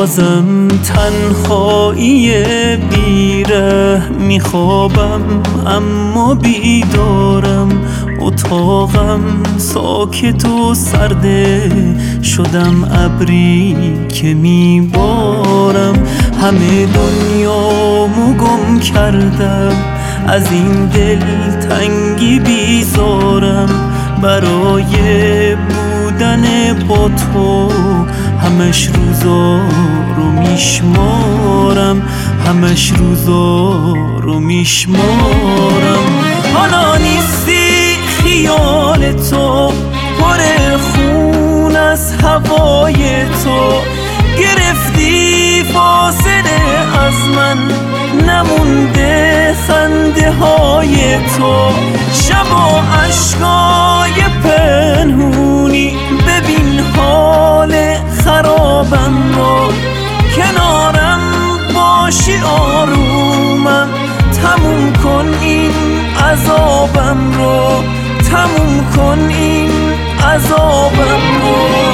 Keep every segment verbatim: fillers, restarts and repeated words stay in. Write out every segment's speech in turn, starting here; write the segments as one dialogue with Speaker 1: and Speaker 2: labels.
Speaker 1: بازم تنهایی بیره میخوابم اما بیدارم، اتاقم ساکت و سرده، شدم ابری که میبارم. همه دنیامو گم کردم، از این دل تنگی بیزارم. برای بودن با تو همش روزا رو میشمارم، همش روزا رو میشمارم. حالا نیستی خیال تو، پر خون از هوای تو، گرفتی فاصله از من، نمونده خنده های تو. شب و عشقای پنهونی، ببین حال خرابم رو، کنارم باشی آرومم، تموم کن این عذابم رو، تموم کن این عذابم رو.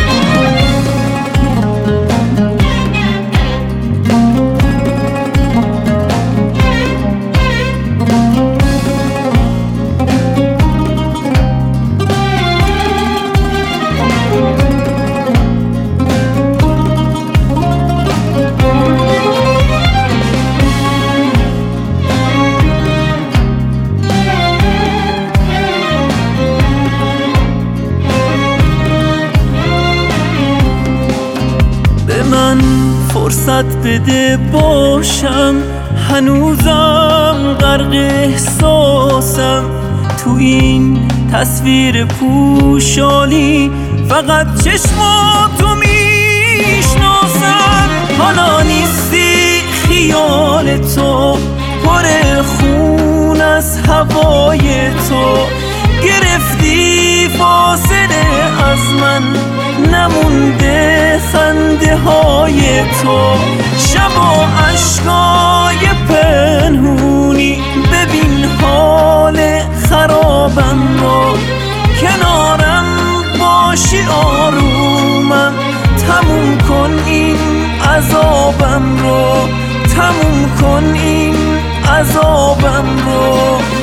Speaker 1: من فرصت بده باشم، هنوزم غرق احساسم، تو این تصویر پوشالی فقط چشماتو میشناسم. حالا نیستی خیال تو، پر خون از هوای تو، گرفتی فاصله از من، نمونده خنده های تو. شب و عشقای پنهونی، ببین حال خرابم رو، کنارم باشی آرومم، تموم کن این عذابم رو، تموم کن این عذابم رو.